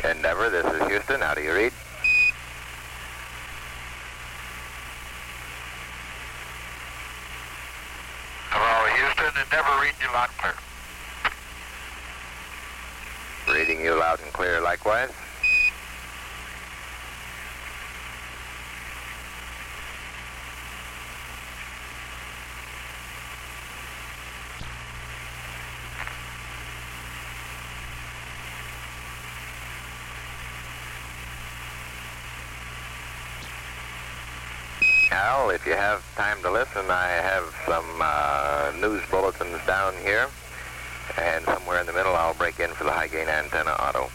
Endeavor, this is Houston. How do you read? Hello, Houston. Endeavor, reading you loud and clear. Reading you loud and clear likewise. Al, if you have time to listen, I have some news bulletins down here, and somewhere in the middle I'll break in for the high gain antenna auto.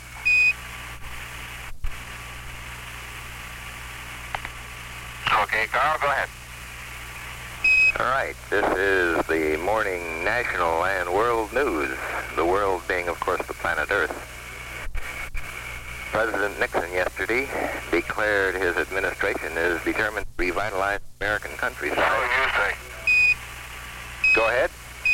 Okay, Carl, go ahead. All right, this is the morning national and world news, the world being, of course, the planet Earth. President Nixon yesterday declared his administration is determined to revitalize American countryside. What do you say? Go ahead.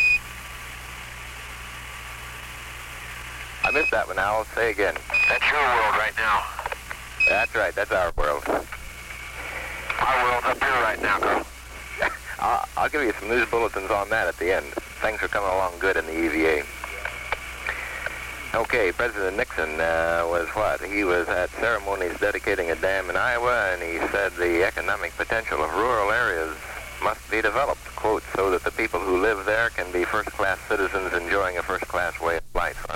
I missed that one, Al. Say again. That's your world right now. That's right. That's our world. My world's up here right now, Carl. I'll give you some news bulletins on that at the end. Things are coming along good in the EVA. Okay, President Nixon was what? He was at ceremonies dedicating a dam in Iowa, and he said the economic potential of rural areas must be developed, quote, so that the people who live there can be first-class citizens enjoying a first-class way of life.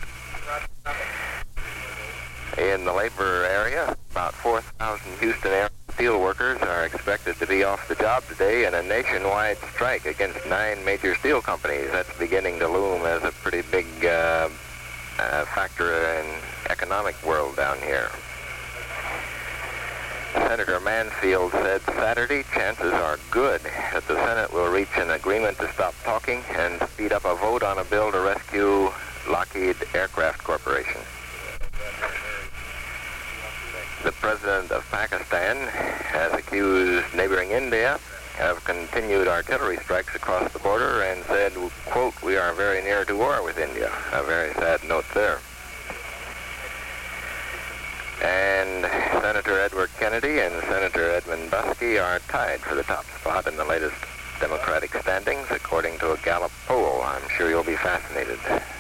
In the labor area, about 4,000 Houston area steel workers are expected to be off the job today in a nationwide strike against 9 major steel companies. That's beginning to loom as a pretty big factor in economic world down here. Senator Mansfield said Saturday chances are good that the Senate will reach an agreement to stop talking and speed up a vote on a bill to rescue Lockheed Aircraft Corporation. The president of Pakistan has accused neighboring India of continued artillery strikes across the border and said, quote, we are very near to war with India. A very sad note there. And Senator Edward Kennedy and Senator Edmund Busky are tied for the top spot in the latest Democratic standings, according to a Gallup poll. I'm sure you'll be fascinated.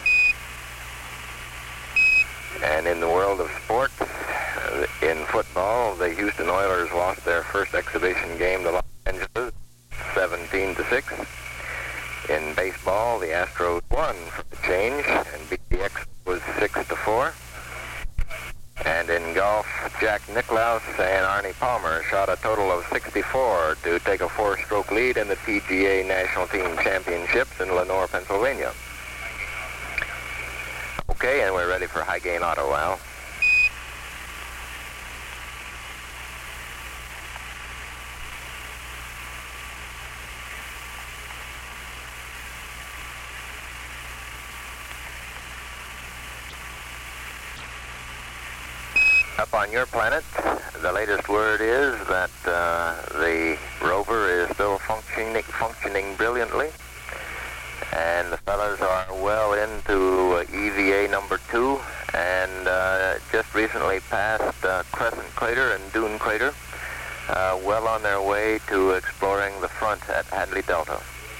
And in the world of sports, in football, the Houston Oilers lost their first exhibition game to Los Angeles, 17-6. In baseball, the Astros won for the change, and beat the Expos 6-4. And in golf, Jack Nicklaus and Arnie Palmer shot a total of 64 to take a 4-stroke lead in the PGA National Team Championships in Lenore, Pennsylvania. Okay, and we're ready for high gain auto, Al. Up on your planet, the latest word is that the rover is still functioning brilliantly, and the fellas are well into EVA number 2, and just recently passed Crescent Crater and Dune Crater, well on their way to exploring the front at Hadley Delta.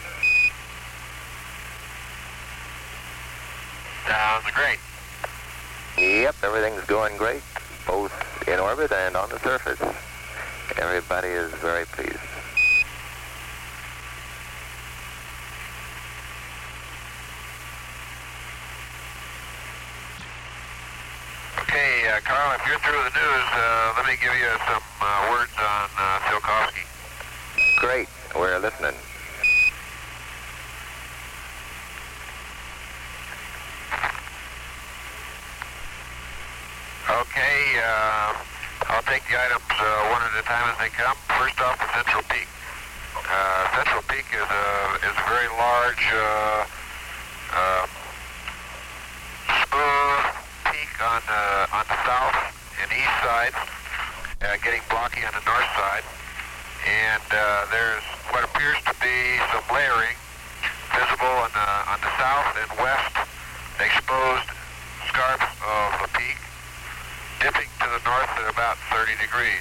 Sounds great. Yep, everything's going great, both in orbit and on the surface. Everybody is very pleased. Okay, Carl, if you're through the news, let me give you some words on Tsiolkovsky. Great, we're listening. Okay, I'll take the items one at a time as they come. First off, the Central Peak. Central Peak is a very large, smooth peak on the south and east side, getting blocky on the north side. And there's what appears to be some layering visible on the south and west exposed scarps of the peak. about 30 degrees.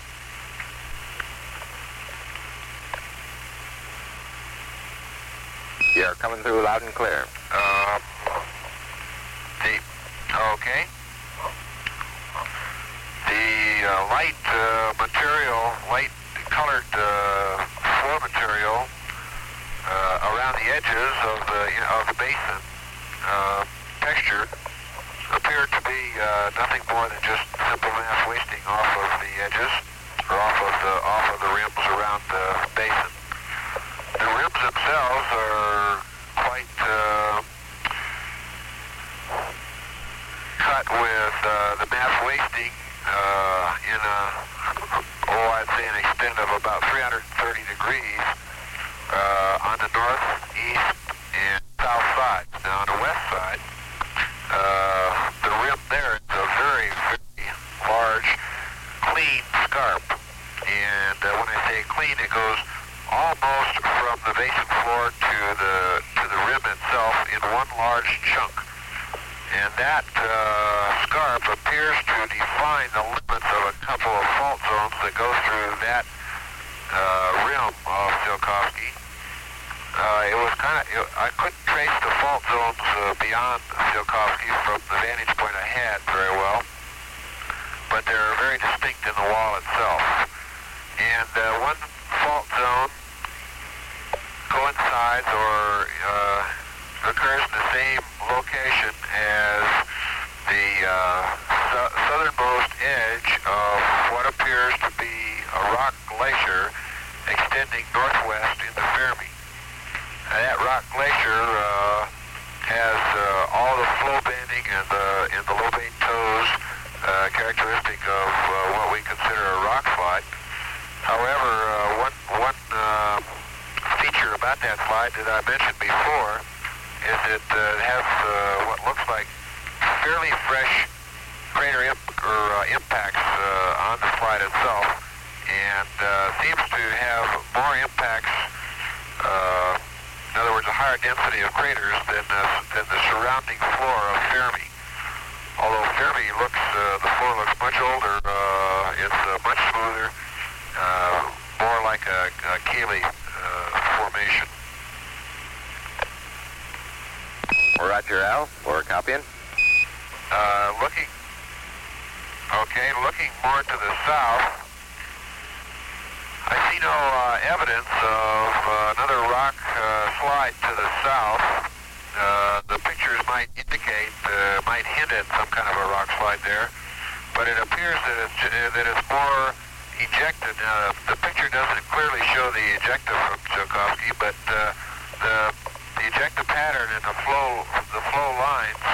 You're coming through loud and clear. Okay. The light material, light-colored floor material around the edges of the basin texture appeared to be nothing more than just simple mass wasting off of the edges or off of the rims around the basin. The rims themselves are quite cut with the mass wasting in I'd say an extent of about 330 degrees on the north, east, and south side. Now on the west side, the rim there is a very, very large, clean scarp. And when I say clean, it goes almost from the basin floor to the rim itself in one large chunk. And that scarp appears to define the limits of a couple of fault zones that go through that rim of Tsiolkovsky. I couldn't trace the fault zones beyond Tsiolkovsky from the vantage point I had very well, but they're very distinct in the wall itself. And one fault zone coincides or occurs in the same location as the southernmost edge of what appears to be a rock glacier extending northwest into Fermi. That rock glacier has all the flow bending and the lobate toes characteristic of what we consider a rock slide. However, one feature about that slide that I mentioned before is it has what looks like fairly fresh crater impacts on the slide itself, and seems to have more impacts, in other words, a higher density of craters than the surrounding floor of Fermi. Although Fermi the floor looks much older, it's much smoother, more like a Cayley formation. Roger, Al. We're copying. Looking more to the south, I see no evidence of another rock slide to the south. The pictures might hint at some kind of a rock slide there, but it appears that it's more ejected. Now, the picture doesn't clearly show the ejecta from Tsiolkovsky, but the ejecta pattern and the flow lines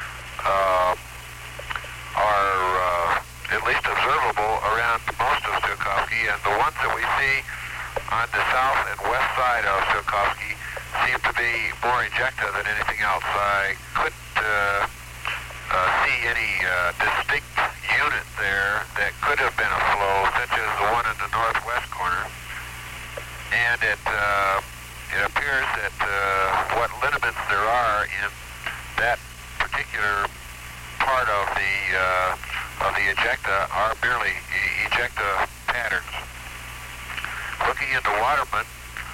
are at least observable around most of Tsiolkovsky, and the ones that we see on the south and west side of Tsiolkovsky seem to be more ejecta than anything else. I couldn't see any distinct unit there that could have been a flow, such as the one in the northwest corner. And it appears that what lineaments there are in that particular part of the ejecta are merely ejecta patterns. Looking into Waterman,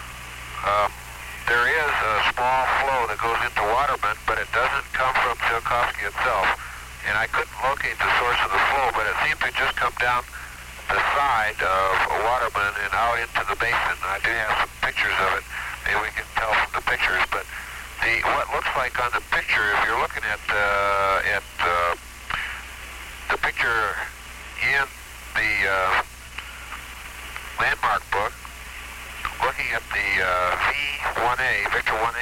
there is a small flow that goes into Waterman, but it doesn't come from Tsiolkovsky itself. And I couldn't locate the source of the flow, but it seemed to just come down the side of Waterman and out into the basin. I do have some pictures of it. Maybe we can tell from the pictures, but what looks like on the picture, if you're looking at the picture in the landmark book, looking at the V1A, Victor 1A,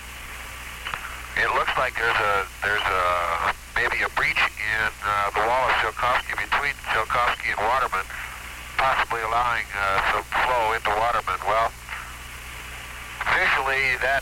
it looks like there's maybe a breach in the wall of Tsiolkovsky between Tsiolkovsky and Waterman, possibly allowing some flow into Waterman. Well, visually, that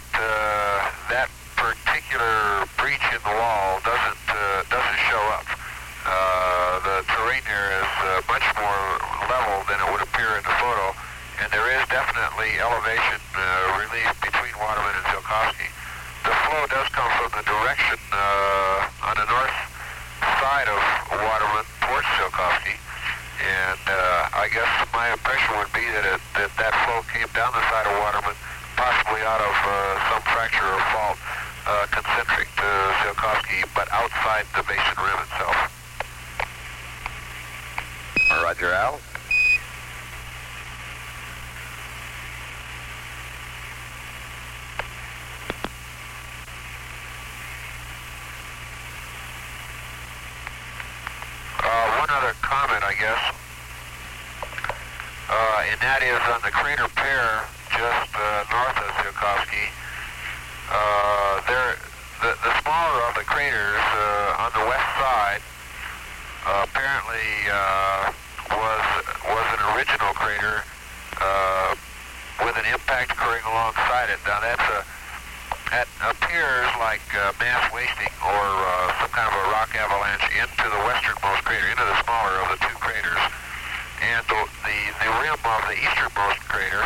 particular breach in the wall doesn't show up. The terrain here is much more level than it would appear in the photo, and there is definitely elevation relief between Waterman and Tsiolkovsky. The flow does come from the direction on the north side of Waterman towards Tsiolkovsky, I guess my impression would be that flow came down the side of Waterman, possibly out of some fracture or fault concentric to Tsiolkovsky, but outside the basin rim itself. Roger, Al. One other comment, I guess, and that is on the crater pair just north of Tsiolkovsky. The smaller of the craters on the west side apparently was an original crater with an impact occurring alongside it. Now that appears like mass wasting or some kind of a rock avalanche into the westernmost crater, into the smaller of the two craters. And the rim of the easternmost crater,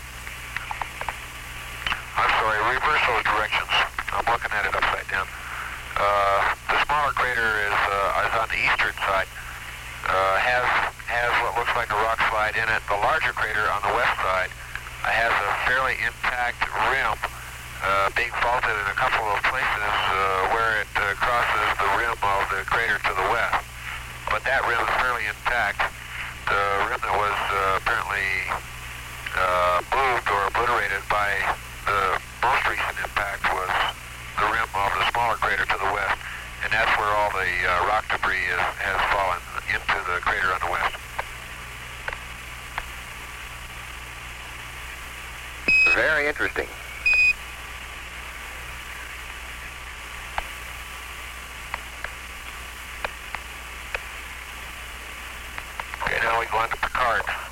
I'm sorry, reverse those directions. I'm looking at it upside down. The smaller crater is on the eastern side, has what looks like a rock slide in it. The larger crater on the west side has a fairly intact rim, being faulted in a couple of places where it crosses the rim of the crater to the west. But that rim is fairly intact. The rim that was apparently moved or obliterated by the most recent impact was the rim of the smaller crater to the west, and that's where all the rock debris has fallen into the crater on the west. Very interesting. Okay, now we go on to Picard.